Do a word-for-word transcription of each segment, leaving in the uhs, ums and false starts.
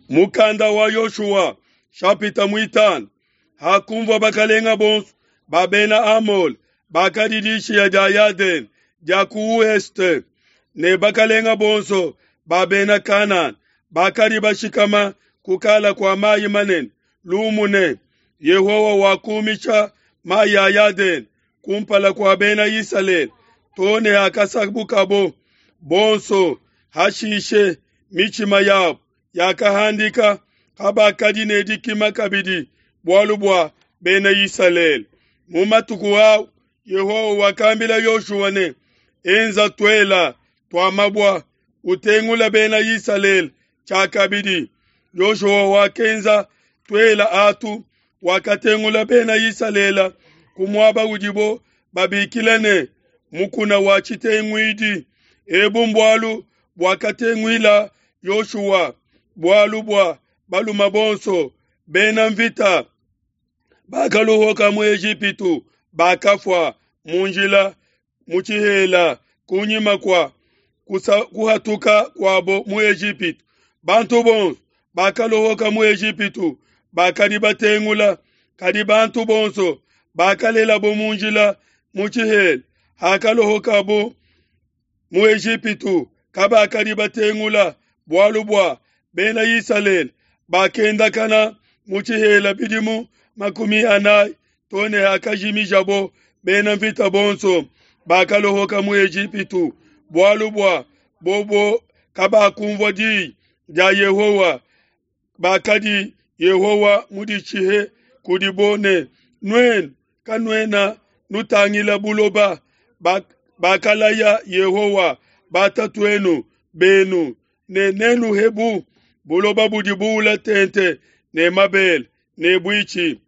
Mukanda wa Yoshua shapita muitana hakumva bakalenga bonso babena Amol bakadidishi ya Jayaden jaku este ne bakalenga bonso babena Kanan bakari bashikama kukala kwa mayi manen lumune Yehowa wakumisha maya yaden kumpala kwa bena Israel tone akasabukabo bonso hashishe michima yao yakahandika kabakadine dikima kabidi bwalubwa bena Israel mumatuku wao Yehowa wakambila Yoshua ne enza twela twamabwa utengula bena Israel chakabidi Yoshua wakenza twela atu wakatengula bena Israel kumwaba ujibo babikilene mukuna wachitengwidi ebu mbwalu bwakatengwila Yoshua bwalu bwa balu mabonso bena mvita bakaluhoka mu Ejipitu bakafwa munjila muchihela kunyima kwa kusa, kuhatuka kwabo mu Ejipitu bantu bonso bakaluhoka mu Ejipitu bakadibatengula kadi bantu bonso bakalela bo munjila muchihela hakaluhoka bo mu Ejipitu kaba kadibatengula bwalubwa bena Israel bakenda kana muchihela bidimu makumi anai tone hakajimi jabo bena vita bonso bakalohoka mu Ejipitu bwalubwa bobo kaba kumvodi ja Yehowa bakadi Yehowa mudichihe kudibone nwen kanwena nutangila buloba bak, bakalaya Yehowa batatwenu benu ne nenu hebu buloba budibula tente ne mabel ne bwichi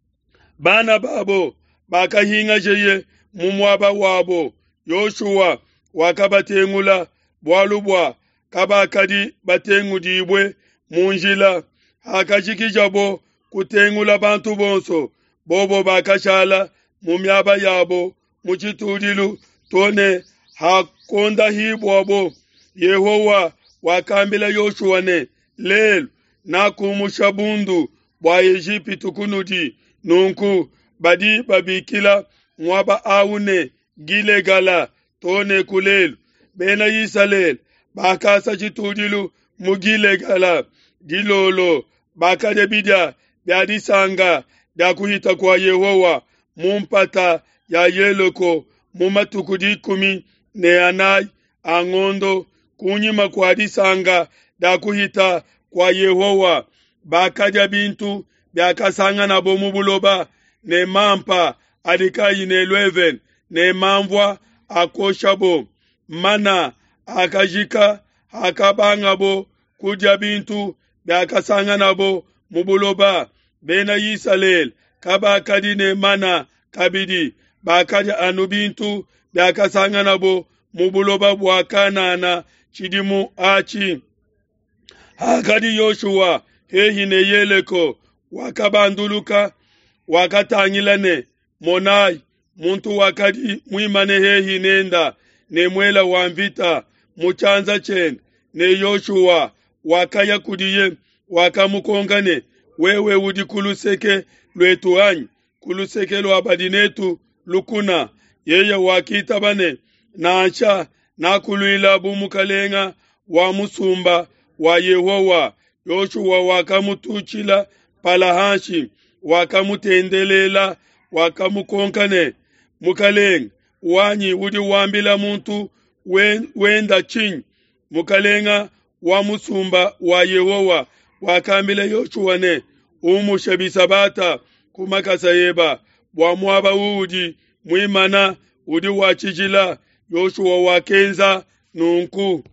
bana babo bakahinga jeye mumwaba wabo Yoshua wakabatengula bwalubwa kabakadi batengudibwe munjila hakajikijabo kutengula bantu bonso bobo bakashala mumyaba yabo muchitudilu tone hakonda hibwabo Yehowa wakambila Yoshua ne lelu nakumushabundu bwa Ejipitu kunudi nunku badi babikila mwaba aune gilegala tone kulelu bena Israel bakasa chitudilu mugilegala dilolo bakade bidya byadisanga dakuhita kwa Yehowa mumpata ya yeloko mumatukudi kumi ne anai angondo kunyima kwa disanga dakuhita kwa Yehowa bakaja bintu byakasanga na bomu buloba ne mampa adikayi ne eleven ne mamvwa akoshabo mana akajika akabangabo kudya bintu byakasanga nabo mubuloba bena Israel kaba kadine mana kabidi bakaja anu bintu byakasanga nabo mubuloba bwa Kanana chidimu achi hakadi Yoshua hehi ne yeleko wakabanduluka wakatangilane monai muntu wakadi muimane hehi nenda ne mwela wamvita muchanza chen ne Yoshua wakaya kudiye wakamukongane wewe udi kuluseke lwetu anyi kuluseke lwa badinetu lukuna yeye wakita bane na ancha na kuluila bumukalenga wa musumba wa Yehowa Yoshua wakamutuchila palahanshi wakamutendelela wakamukonkane mukalenga wanyi udi wambila muntu wenda chini mukalenga wa musumba wa Yehowa wakambila Yoshua ne umushabisabata kumakasayeba wa mwaba udi mwimana udi wachijila Yoshua wakenza nunku